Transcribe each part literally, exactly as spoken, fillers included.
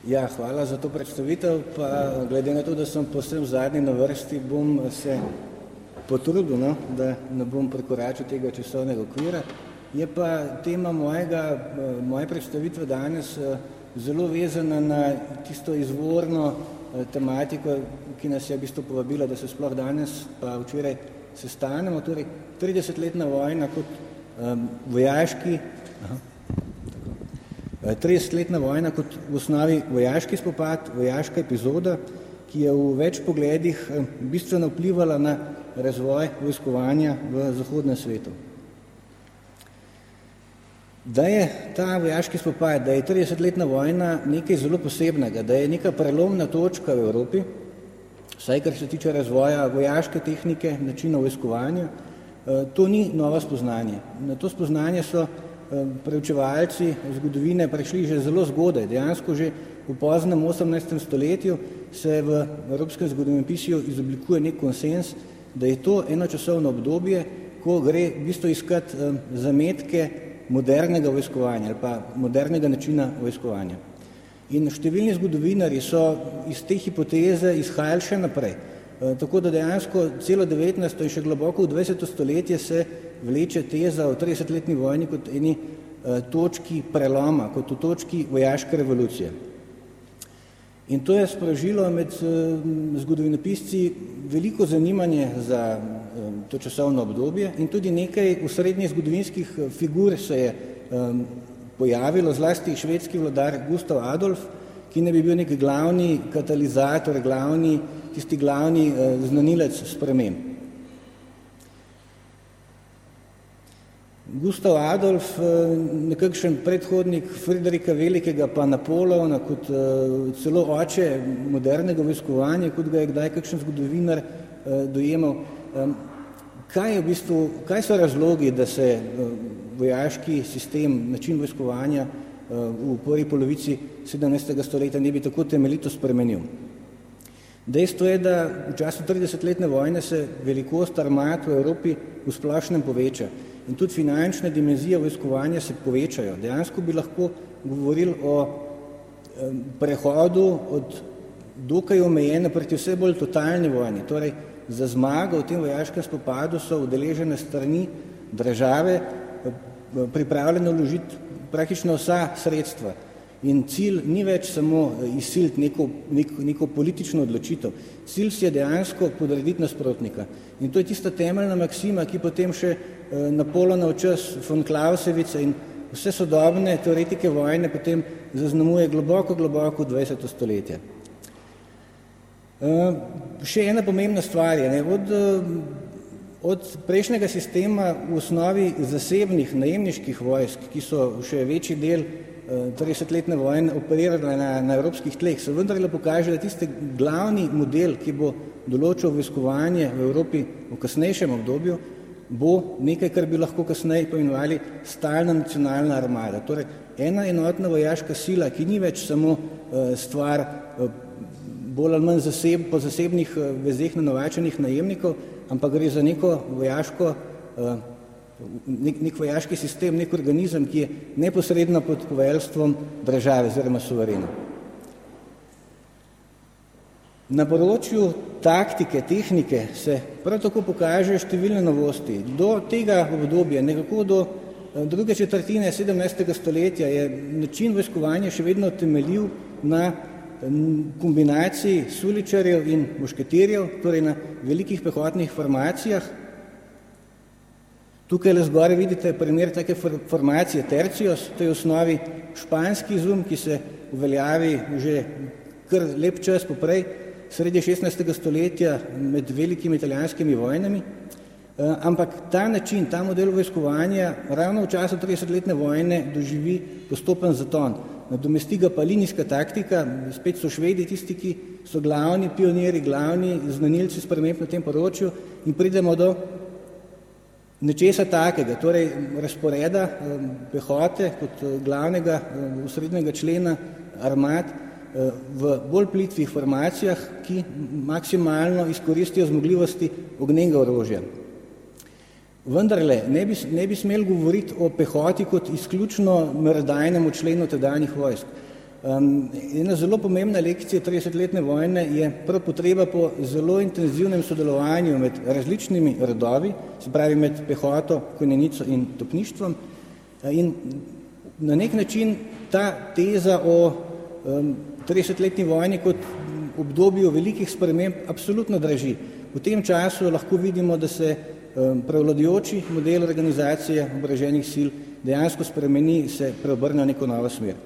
Ja, hvala za to predstavitev, pa glede na to, da sem posebno zadnji na vrsti, bom se potrudil, no, da ne bom prekoračil tega časovnega okvira. Je pa tema mojega, moje predstavitve danes zelo vezana na tisto izvorno tematiko, ki nas je v bistvu povabila, da se sploh danes pa včeraj sestanemo, torej tridesetletna vojna kot um, vojaški, aha, tridesetletna vojna kot v osnovi vojaški spopad, vojaška epizoda, ki je v več pogledih bistveno vplivala na razvoj vojskovanja v zahodnem svetu. Da je ta vojaški spopad, da je tridesetletna vojna nekaj zelo posebnega, da je neka prelomna točka v Evropi, vsaj kar se tiče razvoja vojaške tehnike, načina vojskovanja, to ni novo spoznanje. Na to spoznanje so preučevalci zgodovine prišli že zelo zgodaj. Dejansko že v poznem osemnajstem stoletju se v evropskem zgodovinopisju izoblikuje nek konsens, da je to eno časovno obdobje, ko gre v bistvu iskati zametke modernega vojskovanja ali pa modernega načina vojskovanja. In številni zgodovinarji so iz te hipoteze izhajali še naprej. Tako da dejansko celo devetnajsto in še globoko v dvajseto stoletje se vleče teza o tridesetletni vojni kot eni točki preloma, kot v točki vojaške revolucije. In to je sprožilo med zgodovinopisci veliko zanimanje za to časovno obdobje in tudi nekaj osrednjih zgodovinskih figur se je pojavilo, zlasti švedski vladar Gustav Adolf, ki ne bi bil nek glavni katalizator, glavni, tisti glavni znanilec sprememb. Gustav Adolf, nekakšen predhodnik Friderika Velikega pa Napoleona kot celo oče modernega vojskovanja, kot ga je kdaj kakšen zgodovinar dojemal. Kaj, je v bistvu, kaj so razlogi, da se vojaški sistem, način vojskovanja v prvi polovici sedemnajstega stoletja ne bi tako temeljito spremenil? Dejstvo je, da v času tridesetletne vojne se velikost armad v Evropi v splošnem poveča in tudi finančne dimenzije vojskovanja se povečajo. Dejansko bi lahko govorili o prehodu od dokaj omejene proti vse bolj totalni vojni. Torej, za zmago v tem vojaškem spopadu so udeležene strani države pripravljene vložiti praktično vsa sredstva. In cilj ni več samo izsiliti neko, neko, neko politično odločitev. Cilj si je dejansko podrediti nasprotnika. In to je tista temeljna maksima, ki potem še Napoleonov čas, von Clausewitz in vse sodobne teoretike vojne potem zaznamuje globoko, globoko dvajseto stoletje. Še ena pomembna stvar je, ne, od, od prejšnjega sistema v osnovi zasebnih najemniških vojsk, ki so še večji del tridesetletne vojne operirale na, na evropskih tleh, se vendarle pokaže, da tisti glavni model, ki bo določil vojskovanje v Evropi v kasnejšem obdobju, bo nekaj, kar bi lahko kasneje poimenovali stalna nacionalna armada. Torej, ena enotna vojaška sila, ki ni več samo stvar bolj ali manj zaseb, po zasebnih vezeh nanovačenih najemnikov, ampak gre za neko vojaško Nek, nek vojaški sistem, nek organizem, ki je neposredno pod poveljstvom države oziroma suverena. Na področju taktike, tehnike se prav tako pokaže številne novosti. Do tega obdobja, nekako do druge četrtine sedemnajstega stoletja, je način vojskovanja še vedno temeljil na kombinaciji suličarjev in mušketirjev, torej na velikih pehotnih formacijah. Tukaj le zgore vidite primer take formacije tercios, to je v osnovi španski izum, ki se uveljavi že kar lep čas poprej, sredi šestnajstega stoletja med velikimi italijanskimi vojnami, ampak ta način, ta model vojskovanja ravno v času tridesetletne vojne doživi postopen zaton. Nadomesti ga pa linijska taktika, spet so Švedi tisti, ki so glavni pioniri, glavni znanilci sprememb na tem področju in pridemo do nečesa takega, torej razporeda pehote kot glavnega osrednjega člena armad v bolj plitvih formacijah, ki maksimalno izkoristijo zmogljivosti ognjenega orožja. Vendarle, ne bi, ne bi smeli govoriti o pehoti kot izključno merodajnemu členu tedanjih vojsk. Um, ena zelo pomembna lekcija tridesetletne vojne je prav potreba po zelo intenzivnem sodelovanju med različnimi rodovi, se pravi med pehoto, konjenico in topništvom. In na nek način ta teza o um, tridesetletni vojni kot obdobju velikih sprememb absolutno drži. V tem času lahko vidimo, da se um, prevladujoči model organizacije oboroženih sil dejansko spremeni, se preobrne v neko novo smer.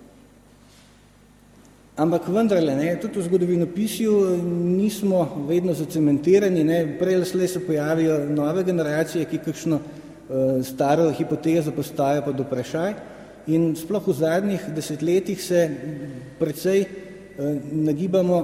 Ampak vendarle, ne, tudi v zgodovinopisju nismo vedno zacementirani, ne, prej ali slej se pojavijo nove generacije, ki kakšno uh, staro hipotezo postavijo pod vprašaj in sploh v zadnjih desetletjih se precej uh, nagibamo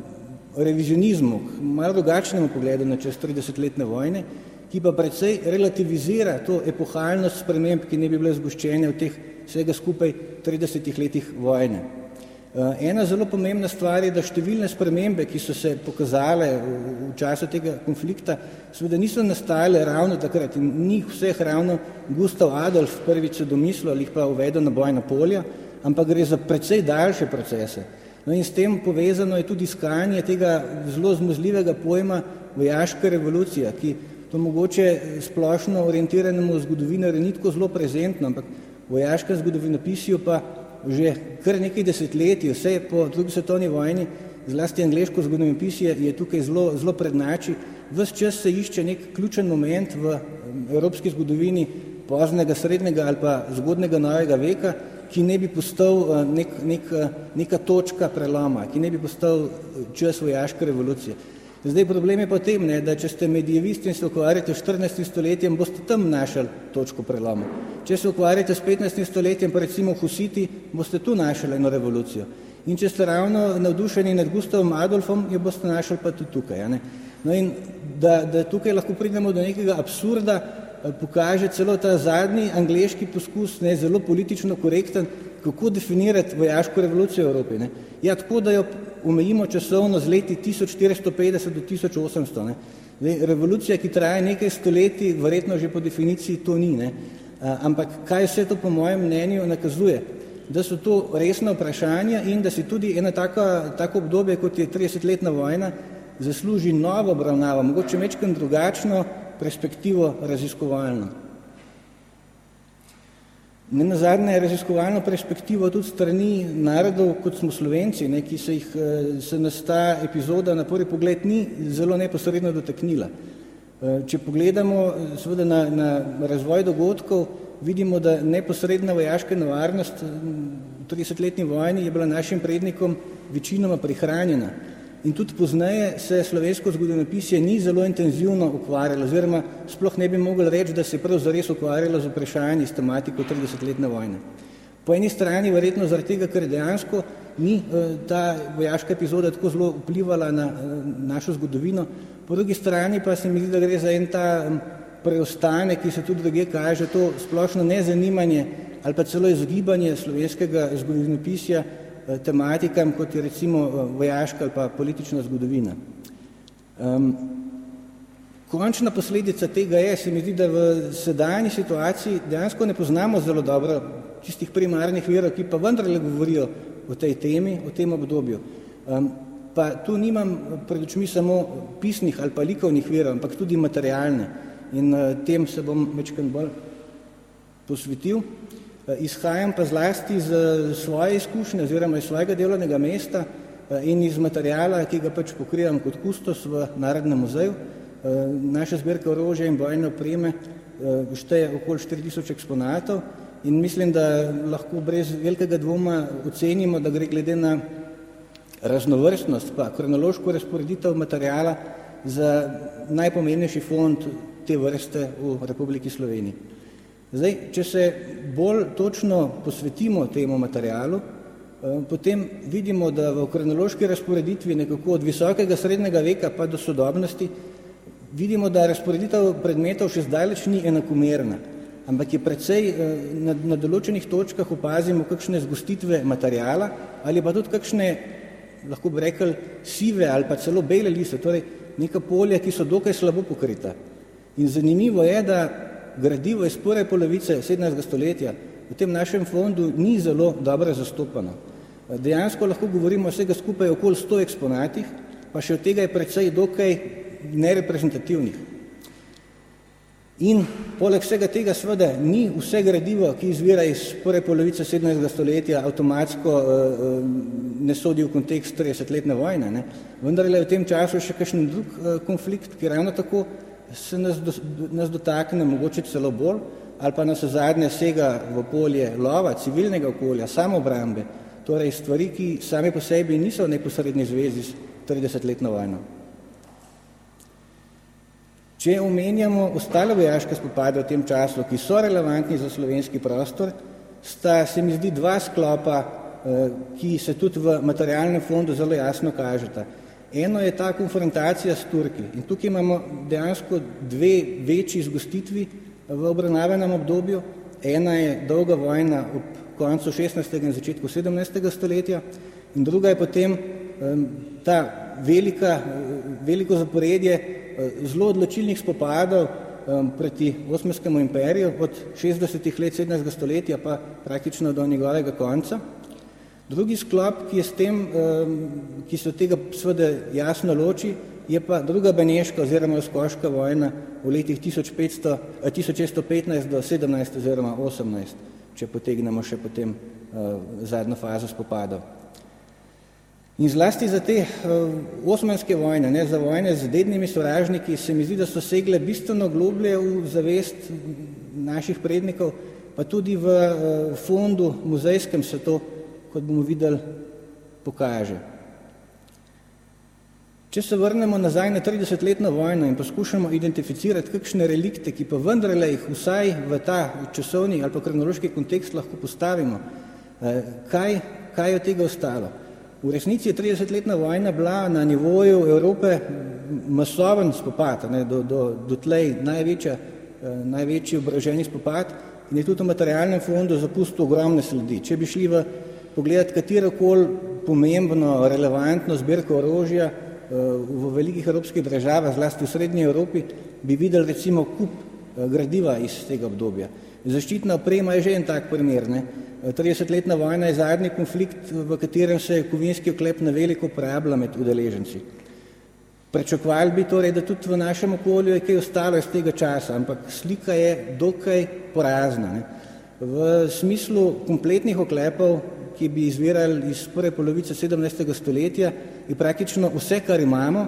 k revizionizmu, k malo drugačnemu pogledu na čez tridesetletne vojne, ki pa precej relativizira to epohalnost sprememb, ki ne bi bile zgoščene v teh vsega skupaj tridesetih letih vojne. Ena zelo pomembna stvar je, da številne spremembe, ki so se pokazale v času tega konflikta, seveda niso nastale ravno takrat in ni vseh ravno Gustav Adolf prvič se domislil ali jih pa uvedel na bojna polja, ampak gre za precej daljše procese. No in s tem povezano je tudi iskanje tega zelo zmuzljivega pojma vojaška revolucija, ki to mogoče splošno orientiranemu zgodovinarju ni tako zelo prezentno, ampak vojaška zgodovinopisju pa že kar nekaj desetletij, vse po drugi svetovni vojni, zlasti angleško zgodovinopisje je tukaj zelo, zelo prednači. Ves čas se išče nek ključen moment v evropski zgodovini poznega, srednjega ali pa zgodnega novega veka, ki ne bi postal nek, nek, neka točka preloma, ki ne bi postal čas vojaške revolucije. Zdaj problem je pa tem, ne, da če ste medievisti in se ukvarjate s štirinajstim stoletjem, boste tam našli točko preloma. Če se ukvarjate s petnajstim stoletjem, pa recimo husiti, boste tu našli eno revolucijo. In če ste ravno navdušeni nad Gustavom Adolfom, jo boste našli pa tudi tukaj. Ne. No in da, da tukaj lahko pridemo do nekega absurda, pokaže celo ta zadnji angleški poskus, ne, zelo politično korekten, kako definirati vojaško revolucijo v Evropi. Ne. Ja, tako, da jo omejimo časovno z leti tisoč štiristo petdeset do tisoč osemsto. Ne. Zdaj, revolucija, ki traja nekaj stoletij, verjetno že po definiciji to ni. Ne. A, ampak kaj vse to po mojem mnenju nakazuje? Da so to resna vprašanja in da si tudi ena taka, tako obdobje, kot je tridesetletna vojna, zasluži novo obravnavo, mogoče mečkam drugačno perspektivo raziskovalno. Nenazadnje je raziskovalno perspektivo tudi strani narodov, kot smo Slovenci, ne, ki se, jih, se nas ta epizoda na prvi pogled ni zelo neposredno dotaknila. Če pogledamo seveda na, na razvoj dogodkov, vidimo, da neposredna vojaška nevarnost v tridesetletni vojni je bila našim prednikom večinoma prihranjena. In tudi pozneje se slovensko zgodovinopisje ni zelo intenzivno ukvarjalo, oziroma sploh ne bi mogli reči, da se je prav zares ukvarjalo z vprašanji s tematiko tridesetletne vojne. Po eni strani verjetno zaradi tega, ker dejansko ni ta vojaška epizoda tako zelo vplivala na našo zgodovino, po drugi strani pa se mi zdi, da gre za en ta preostanek, ki se tudi druge kaže, to splošno nezanimanje ali pa celo izogibanje slovenskega zgodovinopisja tematikam, kot je recimo vojaška ali pa politična zgodovina. Um, končna posledica tega je, se mi zdi, da v sedanji situaciji dejansko ne poznamo zelo dobro čistih primarnih virov, ki pa vendarle govorijo o tej temi, o tem obdobju. Um, pa tu nimam pred očmi samo pisnih ali pa likovnih virov, ampak tudi materialne. In uh, tem se bom večkrat bolj posvetil. Izhajam pa zlasti iz svoje izkušnje oziroma iz svojega delovnega mesta in iz materijala, ki ga pač pokrivam kot kustos v Narodnem muzeju. Naša zbirka orožja in bojne opreme šteje okoli štiri tisoč eksponatov in mislim, da lahko brez velikega dvoma ocenimo, da gre glede na raznovrstnost pa kronološko razporeditev materijala za najpomembnejši fond te vrste v Republiki Sloveniji. Zdaj, če se bolj točno posvetimo temu materialu, potem vidimo, da v kronološki razporeditvi nekako od visokega srednjega veka pa do sodobnosti vidimo, da razporeditev predmetov še zdaleč ni enakomerna, ampak je precej na, na določenih točkah opazimo kakšne zgostitve materiala ali pa tudi kakšne, lahko bi rekli, sive ali pa celo bele lise, torej neka polja, ki so dokaj slabo pokrita. In zanimivo je, da gradivo iz prve polovice sedemnajstega stoletja v tem našem fondu ni zelo dobro zastopano. Dejansko lahko govorimo vsega skupaj okoli sto eksponatih, pa še od tega je precej dokaj nereprezentativnih. In poleg vsega tega seveda ni vse gradivo, ki izvira iz prve polovice sedemnajstega stoletja, avtomatsko uh, ne sodi v kontekst tridesetletne vojne. Ne? Vendar je v tem času še kakšen drug uh, konflikt, ki ravno tako se nas, do, nas dotakne, mogoče celo bolj, ali pa nas zadnje sega v polje lova, civilnega okolja, samoobrambe, torej stvari, ki same po sebi niso v neposredni zvezi s tridesetletno vojno. Če omenjamo ostale vojaške spopade v tem času, ki so relevantni za slovenski prostor, sta se mi zdi dva sklopa, ki se tudi v materialnem fondu zelo jasno kažeta. Eno je ta konfrontacija s Turki in tukaj imamo dejansko dve večji zgostitvi v obravnavanem obdobju. Ena je dolga vojna ob koncu šestnajstega in začetku sedemnajstega stoletja in druga je potem ta velika, veliko zaporedje zelo odločilnih spopadov proti Osmanskemu imperiju od šestdesetih let sedemnajstega stoletja pa praktično do njegovega konca. Drugi sklop, ki je s tem, ki se od tega seveda jasno loči, je pa druga beneška oziroma skoška vojna v letih tisoč šeststo petnajst do sedemnajst oziroma osemnajst, če potegnemo še potem zadnjo fazo spopadov. In zlasti za te uh, osmanske vojne, ne, za vojne z dednimi sovražniki, se mi zdi, da so segle bistveno globlje v zavest naših prednikov, pa tudi v uh, fondu muzejskem se to, kot bomo videli, pokaže. Če se vrnemo nazaj na tridesetletno vojno in poskušamo identificirati kakšne relikte, ki pa vendarle jih vsaj v ta časovni ali pa kronološki kontekst lahko postavimo, uh, kaj, kaj je od tega ostalo? V resnici je tridesetletna vojna bila na nivoju Evrope masoven spopad, ne, do, do, do tlej največja, eh, največji oboroženi spopad in je tudi v materialnem fondu zapustil ogromne sledi. Če bi šli v pogledati katerokoli pomembno, relevantno zbirko orožja eh, v velikih evropskih državah, zlasti v srednji Evropi, bi videli recimo kup eh, gradiva iz tega obdobja. Zaščitna oprema je že en tak primer, ne. tridesetletna vojna je zadnji konflikt, v katerem se je kovinski oklep na veliko uporablja med udeleženci. Pričakovali bi torej, da tudi v našem okolju je kaj ostalo iz tega časa, ampak slika je dokaj porazna. Ne. V smislu kompletnih oklepov, ki bi izvirali iz prve polovice sedemnajstega stoletja, je praktično vse, kar imamo.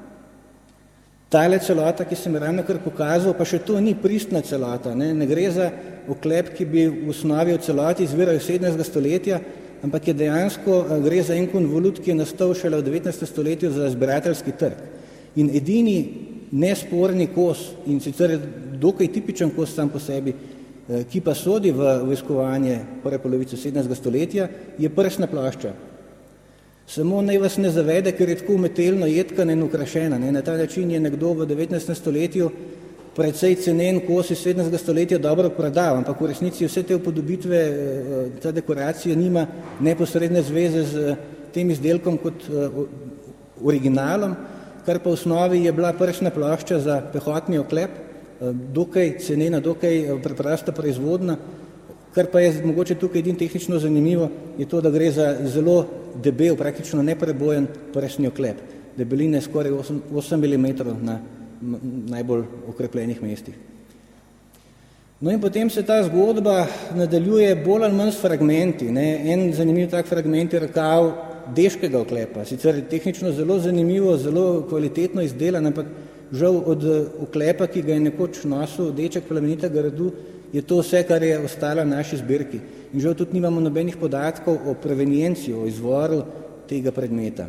Tale celota, ki sem ravno kar pokazal, pa še to ni pristna celota. Ne, ne gre za oklep, ki bi v osnovi v celoti izviral iz sedemnajstega stoletja, ampak je dejansko gre za en konvolut, ki je nastal šele v devetnajstem stoletju za zbirateljski trg. In edini nesporni kos, in sicer dokaj tipičen kos sam po sebi, ki pa sodi v vojskovanje prve polovice sedemnajstega stoletja, je prsna plošča. Samo naj vas ne zavede, ker je tako umetelno jedkana in ukrašena. Ne? Na ta način je nekdo v devetnajstem stoletju precej cenen kos iz sedemnajstega stoletja dobro prodal, ampak v resnici vse te upodobitve, ta dekoracija nima neposredne zveze z tem izdelkom kot originalom, kar pa v osnovi je bila prsna plošča za pehotni oklep, dokaj cenena, dokaj preprosta proizvodna. Kar pa je mogoče tukaj edin tehnično zanimivo, je to, da gre za zelo debel, praktično neprebojen prsni oklep, debeline skoraj osem milimetrov na najbolj okrepljenih mestih. No in potem se ta zgodba nadaljuje bolj ali manj s fragmenti. Ne. En zanimiv tak fragment je rokav deškega oklepa, sicer tehnično zelo zanimivo, zelo kvalitetno izdelan, ampak žal od oklepa, ki ga je nekoč nosil deček plemenitega rodu, je to vse, kar je ostalo v naši zbirki. In žal tudi nimamo nobenih podatkov o provenienci, o izvoru tega predmeta.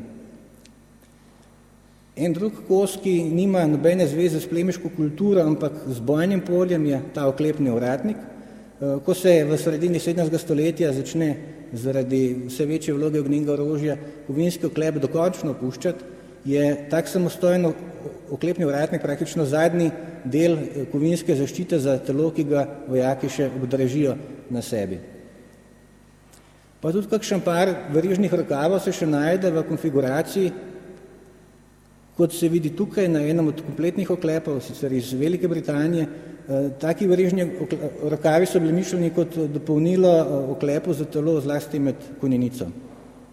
En drug kos, ki nima nobene zveze s plemiško kulturo, ampak z bojnim poljem, je ta oklepni ovratnik. Ko se v sredini sedemnajstega stoletja začne zaradi vse večje vloge ognjenega orožja kovinski oklep dokončno opuščati, je tak samostojen oklepni ovratnik praktično zadnji del kovinske zaščite za telo, ki ga vojaki še obdržijo na sebi. Pa tudi kakšen par verižnih rokavov se še najde v konfiguraciji, kot se vidi tukaj na enem od kompletnih oklepov, sicer iz Velike Britanije. Taki verižni rokavi so bili mišljeni kot dopolnilo oklepov za telo, zlasti med konjenico.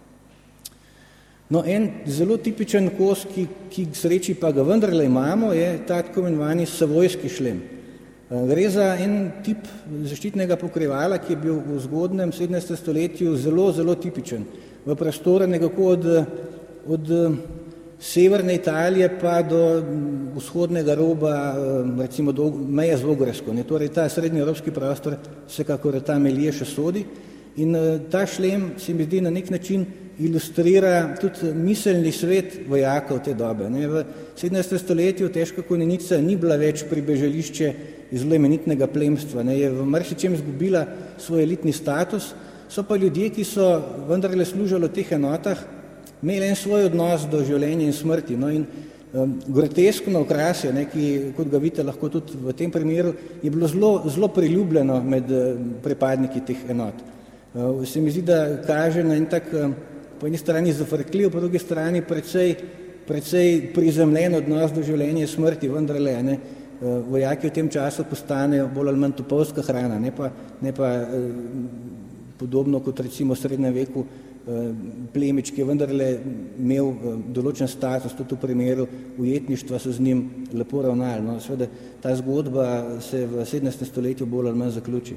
No, en zelo tipičen kos, ki, ki k sreči pa ga vendarle imamo, je ta tako imenovani savojski šlem. Gre za en tip zaščitnega pokrivala, ki je bil v zgodnjem sedemnajstem stoletju zelo, zelo tipičen. V prostoru nekako od, od severne Italije pa do vzhodnega roba, recimo do meje z Vogrsko. Torej ta srednjeevropski prostor vsekakor ta melije še sodi. In ta šlem se mi zdi na nek način ilustrira tudi miselni svet vojakov te dobe. Ne. V sedemnajstem stoletju težka konjenica ni bila več pribežališče zelo imenitnega plemstva, ne. Je v marsičem izgubila svoj elitni status, so pa ljudje, ki so vendarle služili v teh enotah, imeli en svoj odnos do življenja in smrti. No, in um, groteskno okrasje, ne, ki, kot ga vidite lahko tudi v tem primeru, je bilo zelo, zelo priljubljeno med um, pripadniki teh enot. Uh, se mi zdi, da kaže na en tak um, po eni strani zafrkljiv, po drugi strani precej, precej prizemljen odnos do življenja in smrti, vendarle, ne. Uh, vojaki v tem času postanejo bolj ali manj topovska hrana, ne pa, ne pa uh, podobno kot recimo v srednjem veku plemič, ki je vendarle imel določen status, tudi v primeru ujetništva so z njim lepo ravnali. No, seveda ta zgodba se v sedemnajstem stoletju bolj ali manj zaključi.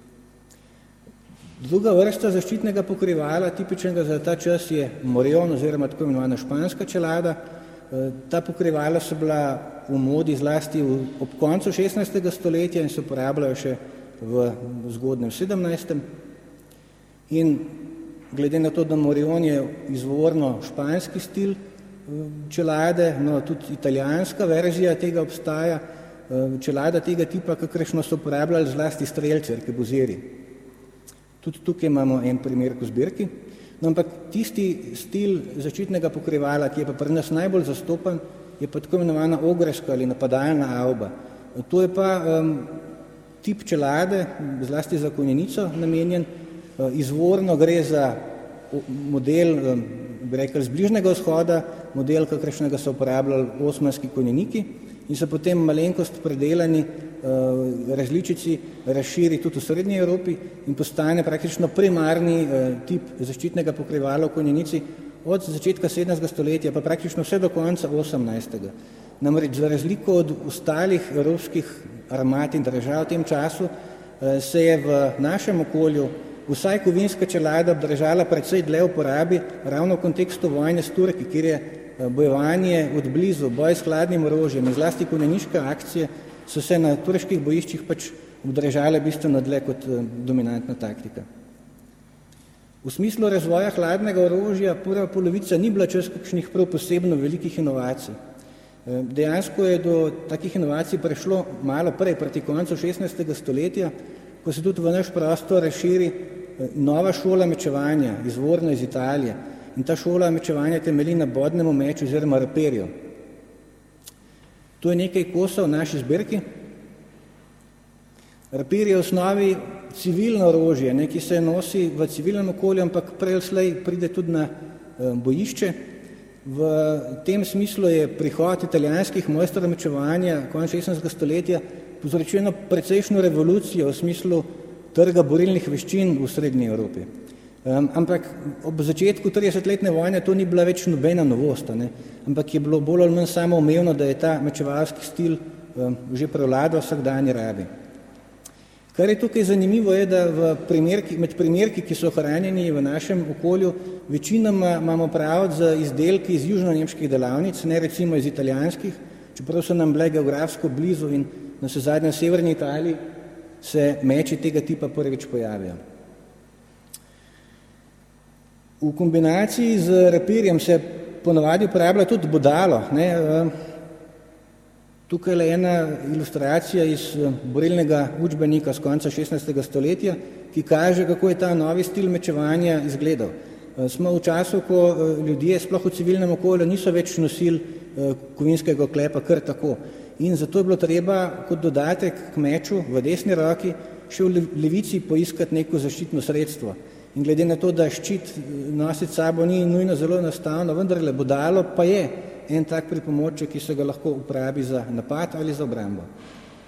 Druga vrsta zaščitnega pokrivala, tipičnega za ta čas, je morion oziroma tako imenovana španska čelada. Ta pokrivala so bila v modi zlasti v, ob koncu šestnajstega stoletja in se uporabljajo še v zgodnjem sedemnajstem. In glede na to, da morion je izvorno španski stil čelade, no tudi italijanska verzija tega obstaja, čelada tega tipa, kakršno so uporabljali zlasti strelci, arkebuziri. Tudi tukaj imamo en primer v zbirki. No, ampak tisti stil zaščitnega pokrivala, ki je pa pri nas najbolj zastopan, je pa tako imenovana ogreška ali napadalna avba. To je pa um, tip čelade, zlasti za konjenico namenjen. Izvorno gre za model, bi rekel, z bližnjega vzhoda, model, kakršnega so uporabljali osmanski konjeniki in so potem malenkost predelani različici razširi tudi v srednji Evropi in postane praktično primarni tip zaščitnega pokrivala v konjenici od začetka sedemnajstega stoletja pa praktično vse do konca osemnajstega. Namreč za razliko od ostalih evropskih armad in držav v tem času se je v našem okolju vsaj kovinska čelada obdržala precej dlje v uporabi ravno v kontekstu vojne s Turki, kjer je bojevanje od blizu, boj s hladnim orožjem in zlasti konjeniške akcije so se na turških bojiščih pač obdržale bistveno dlje kot dominantna taktika. V smislu razvoja hladnega orožja prva polovica ni bila čas kakšnih prav posebno velikih inovacij. Dejansko je do takih inovacij prišlo malo prej, proti koncu šestnajstega stoletja, ko se tudi v naš prostor razširi nova šola mečevanja, izvorno iz Italije. In ta šola mečevanja temelji na bodnemu meču oziroma raperju. To je nekaj kosov v naši zbirki. Rapir je v osnovi civilno orožje, ne, ki se nosi v civilnem okolju, ampak prej slej pride tudi na eh, bojišče. V tem smislu je prihod italijanskih mojstrov mečevanja konec šestnajstega stoletja povzročil eno precejšnjo revolucijo v smislu trga borilnih veščin v srednji Evropi. Um, ampak ob začetku tridesetletne vojne to ni bila več nobena novost, ne? Ampak je bilo bolj ali manj samoumevno, da je ta mečevalski stil um, že prevladal v vsakdanji rabi. Kar je tukaj zanimivo je, da v primerki, med primerki, ki so ohranjeni v našem okolju, večinoma imamo praviti za izdelki iz južno-nemških delavnic, ne recimo iz italijanskih, čeprav so nam bile geografsko blizu in na zadnjem severni Italiji se meči tega tipa prvič pojavijo. V kombinaciji z rapirjem se ponavadi uporablja tudi bodalo. Ne? Tukaj je ena ilustracija iz borilnega učbenika z konca šestnajstega stoletja, ki kaže, kako je ta novi stil mečevanja izgledal. Smo v času, ko ljudje sploh v civilnem okolju niso več nosili kovinskega oklepa kar tako. In zato je bilo treba kot dodatek k meču v desni roki še v levici poiskati neko zaščitno sredstvo. In glede na to, da ščit nositi sabo ni nujno zelo enostavno, vendarle bodalo pa je en tak pripomoček, ki se ga lahko uporabi za napad ali za obrambo.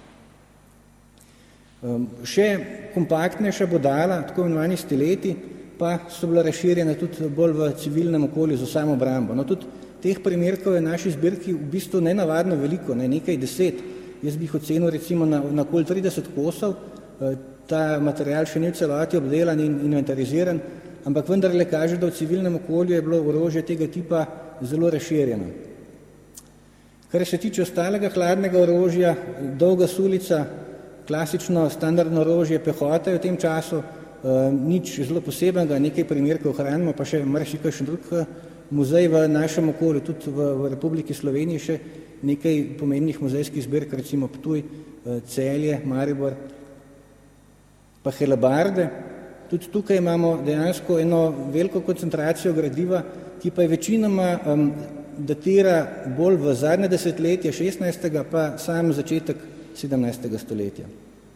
Um, še kompaktnejša bodala, tako imenovani stileti, pa so bila razširjena tudi bolj v civilnem okolju za samo obrambo. No, tudi teh primerkov je naši zbirki v bistvu nenavadno veliko, ne, nekaj deset. Jaz bi jih ocenil recimo na, na okoli trideset kosov. Ta material še ni v celoti obdelan in inventariziran, ampak vendarle kaže, da v civilnem okolju je bilo orožje tega tipa zelo razširjeno. Kar se tiče ostalega hladnega orožja, dolga sulica, klasično standardno orožje pehote v tem času, Uh, nič zelo posebnega, nekaj primerkov hranimo, pa še marsikaj drug muzej v našem okolju, tudi v, v Republiki Sloveniji še nekaj pomembnih muzejskih zbirk, recimo Ptuj, uh, Celje, Maribor, pa Helebarde. Tudi tukaj imamo dejansko eno veliko koncentracijo gradiva, ki pa je večinoma um, datira bolj v zadnje desetletje šestnajstega pa sam začetek sedemnajstega stoletja.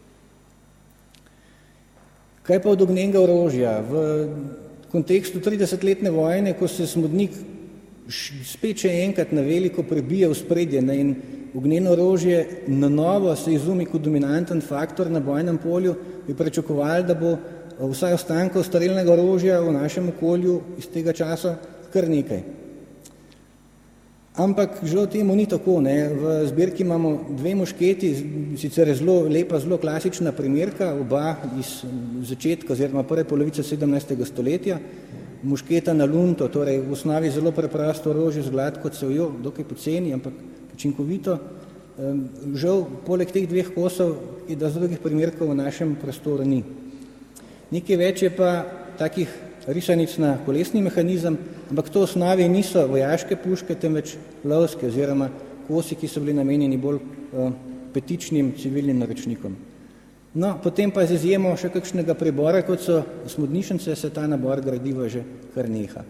Kaj pa od ognjenega orožja? V kontekstu tridesetletne vojne, ko se Smodnik spet še enkrat na veliko prebija v spredje in ognjeno orožje na novo se izumi kot dominanten faktor na bojnem polju, bi pričakovali, da bo vsaj ostankov strelnega orožja v našem okolju iz tega časa kar nekaj. Ampak žal temu ni tako. Ne. V zbirki imamo dve mušketi, sicer je zelo lepa, zelo klasična primerka, oba iz začetka oziroma prve polovice sedemnajstega stoletja. Mušketa na lunto, torej v osnovi zelo preprosto orožje z gladko cevjo, dokaj poceni, ampak učinkovito. Žal, poleg teh dveh kosov je da z drugih primerkov v našem prostoru ni. Nekaj več je pa takih risanic na kolesni mehanizem, ampak to v osnovi niso vojaške puške, temveč lovske oziroma kosi, ki so bili namenjeni bolj uh, petičnim civilnim naročnikom. No, potem pa z izjemo še kakšnega pribora, kot so smodnišnice, se ta nabor gradiva že kar neha.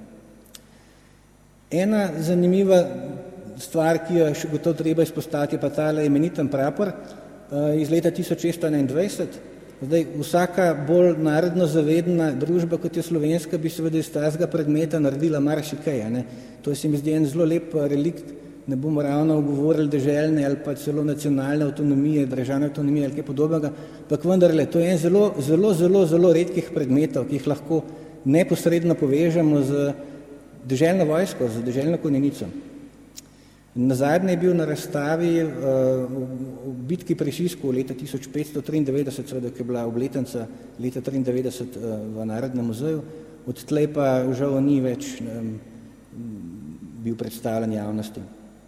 Ena zanimiva stvar, ki jo še gotovo treba izpostaviti, je pa tale imeniten prapor uh, iz leta tisoč šeststo enaindvajset. Zdaj, vsaka bolj narodno zavedna družba, kot je slovenska, bi seveda iz tazga predmeta naredila marsikaj. Ne? To se mi zdi en zelo lep relikt, ne bomo ravno govorili deželne ali pa celo nacionalne avtonomije, državne avtonomije ali kaj podobnega, ampak vendarle, to je en zelo, zelo, zelo, zelo redkih predmetov, ki jih lahko neposredno povežemo z deželno vojsko, z deželno konjenico. Nazadnje je bil na razstavi uh, v bitki pri Sisku leta tisoč petsto triindevetdeset, seveda, ki je bila obletnica leta triindevetdeset uh, v Narodnem muzeju, odtlej pa žal ni več um, bil predstavljen javnosti.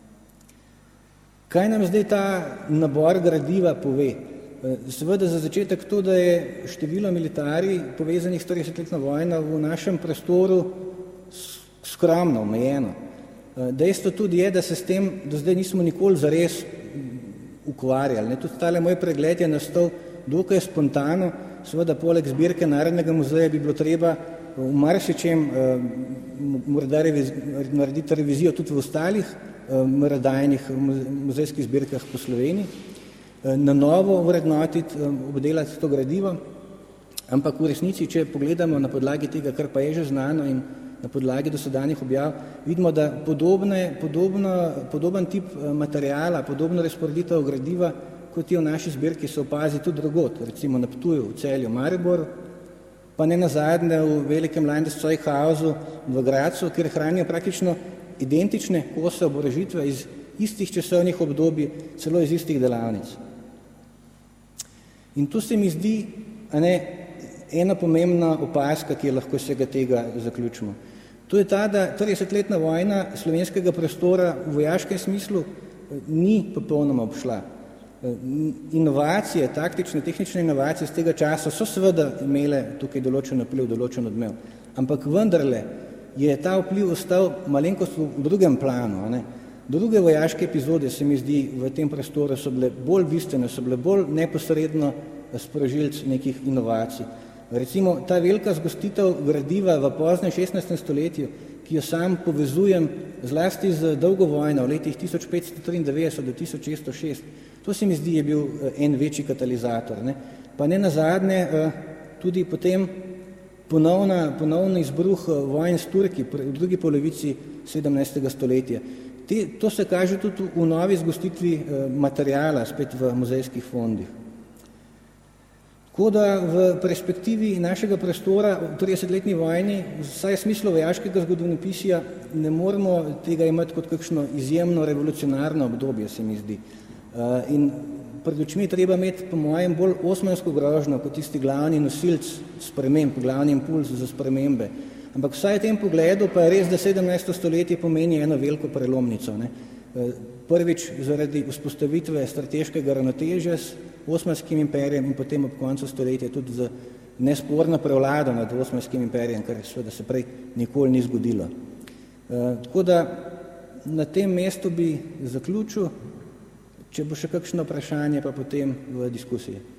Kaj nam zdaj ta nabor gradiva pove? Seveda za začetek to, da je število militarij povezanih s tridesetletno vojno v našem prostoru skromno, omejeno. Dejstvo tudi je, da se s tem do zdaj nismo nikoli zares ukvarjali. Ne. Tudi tale moj pregled je nastal dokaj spontano, seveda poleg zbirke Narodnega muzeja bi bilo treba v marsičem eh, morda reviz, narediti revizijo tudi v ostalih eh, merodajnih muzejskih zbirkah po Sloveniji, eh, na novo vrednotiti, eh, obdelati to gradivo, ampak v resnici, če pogledamo na podlagi tega, kar pa je že znano in na podlagi dosedanjih objav, vidimo, da podobne, podobno, podoben tip materijala, podobno razporeditev gradiva, kot je v naši zbirki, se opazi tudi drugod, recimo na Ptuju, v Celju, Mariboru, pa ne nazadnje v velikem Landeszeughausu v Gracu, kjer hranijo praktično identične kose oborožitve iz istih časovnih obdobij, celo iz istih delavnic. In tu se mi zdi, a ne, ena pomembna opaska, ki je lahko vsega tega zaključimo. To je ta, da tridesetletna vojna slovenskega prostora v vojaškem smislu ni popolnoma obšla. Inovacije, taktične, tehnične inovacije z tega časa so seveda imele tukaj določen vpliv, določen odmev, ampak vendarle je ta vpliv ostal malenkost v drugem planu. Ne? Druge vojaške epizode, se mi zdi, v tem prostoru so bile bolj bistvene, so bile bolj neposredno sprožilc nekih inovacij. Recimo, ta velika zgostitev gradiva v poznem šestnajstem stoletju, ki jo sam povezujem zlasti z dolgo vojno v letih tisoč petsto triindevetdeset do tisoč šeststo šest, to se mi zdi je bil en večji katalizator. Ne? Pa ne nazadnje tudi potem ponovna, ponovni izbruh vojn s Turki v drugi polovici sedemnajstega stoletja. Te, to se kaže tudi v novi zgostitvi materijala spet v muzejskih fondih. Tako da v perspektivi našega prostora v tridesetletni vojni, vsaj v smislu vojaškega zgodovinopisja, ne moremo tega imeti kot kakšno izjemno revolucionarno obdobje, se mi zdi. In pred očmi treba imeti, po mojem, bolj osmansko grožnjo kot tisti glavni nosilc sprememb, glavni impuls za spremembe. Ampak vsaj v tem pogledu pa je res, da sedemnajsto stoletje pomeni eno veliko prelomnico. Ne? Prvič zaradi vzpostavitve strateškega ravnotežja s Osmanskim imperijem in potem ob koncu stoletja tudi z nesporno prevlado nad Osmanskim imperijem, kar seveda se prej nikoli ni zgodilo. Tako da na tem mestu bi zaključil, če bo še kakšno vprašanje, pa potem v diskusiji.